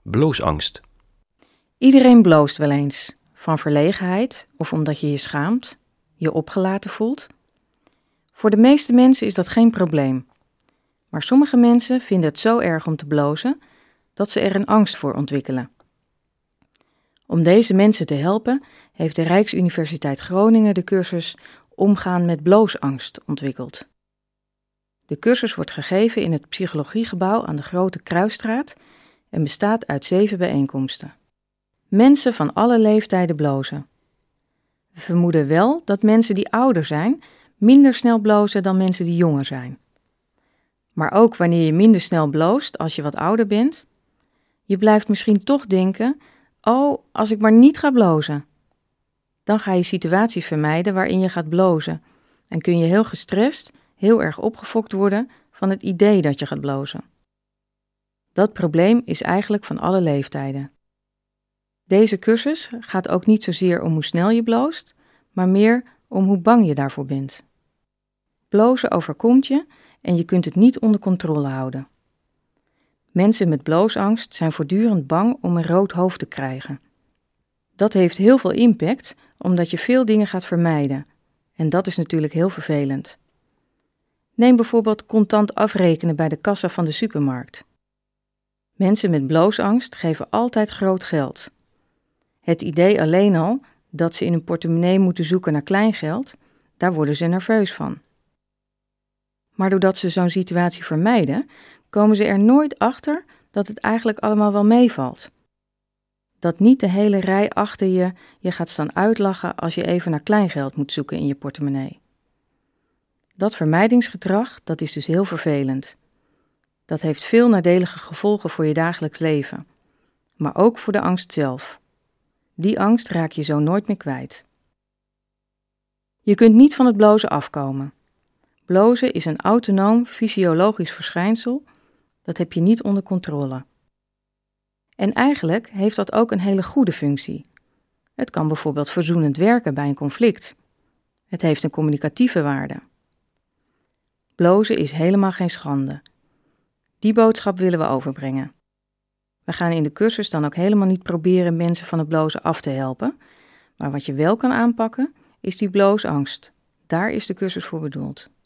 Bloosangst. Iedereen bloost wel eens, van verlegenheid of omdat je je schaamt, je opgelaten voelt. Voor de meeste mensen is dat geen probleem. Maar sommige mensen vinden het zo erg om te blozen dat ze er een angst voor ontwikkelen. Om deze mensen te helpen heeft de Rijksuniversiteit Groningen de cursus Omgaan met bloosangst ontwikkeld. De cursus wordt gegeven in het psychologiegebouw aan de Grote Kruisstraat en bestaat uit 7 bijeenkomsten. Mensen van alle leeftijden blozen. We vermoeden wel dat mensen die ouder zijn minder snel blozen dan mensen die jonger zijn. Maar ook wanneer je minder snel bloost als je wat ouder bent, je blijft misschien toch denken, oh, als ik maar niet ga blozen. Dan ga je situaties vermijden waarin je gaat blozen en kun je heel gestrest, heel erg opgefokt worden van het idee dat je gaat blozen. Dat probleem is eigenlijk van alle leeftijden. Deze cursus gaat ook niet zozeer om hoe snel je bloost, maar meer om hoe bang je daarvoor bent. Blozen overkomt je en je kunt het niet onder controle houden. Mensen met bloosangst zijn voortdurend bang om een rood hoofd te krijgen. Dat heeft heel veel impact, omdat je veel dingen gaat vermijden. En dat is natuurlijk heel vervelend. Neem bijvoorbeeld contant afrekenen bij de kassa van de supermarkt. Mensen met bloosangst geven altijd groot geld. Het idee alleen al dat ze in hun portemonnee moeten zoeken naar kleingeld, daar worden ze nerveus van. Maar doordat ze zo'n situatie vermijden, komen ze er nooit achter dat het eigenlijk allemaal wel meevalt. Dat niet de hele rij achter je gaat staan uitlachen als je even naar kleingeld moet zoeken in je portemonnee. Dat vermijdingsgedrag, dat is dus heel vervelend. Dat heeft veel nadelige gevolgen voor je dagelijks leven, maar ook voor de angst zelf. Die angst raak je zo nooit meer kwijt. Je kunt niet van het blozen afkomen. Blozen is een autonoom fysiologisch verschijnsel, dat heb je niet onder controle. En eigenlijk heeft dat ook een hele goede functie. Het kan bijvoorbeeld verzoenend werken bij een conflict. Het heeft een communicatieve waarde. Blozen is helemaal geen schande. Die boodschap willen we overbrengen. We gaan in de cursus dan ook helemaal niet proberen mensen van het blozen af te helpen, maar wat je wel kan aanpakken is die bloosangst. Daar is de cursus voor bedoeld.